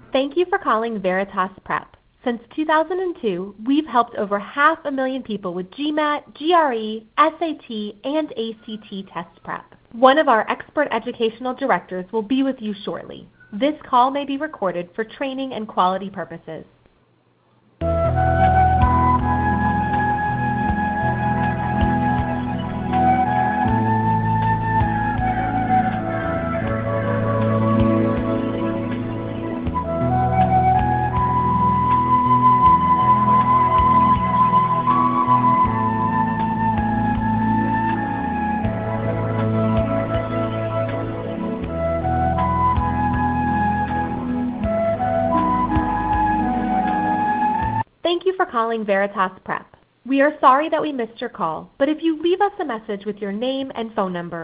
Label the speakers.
Speaker 1: Thank you for calling Veritas Prep. Since 2002, we've helped over 500,000 people with GMAT, GRE, SAT, and ACT test prep. One of our expert educational directors will be with you shortly. This call may be recorded for training and quality purposes. Thank you for calling Veritas Prep. We are sorry that we missed your call, but if you leave us a message with your name and phone number,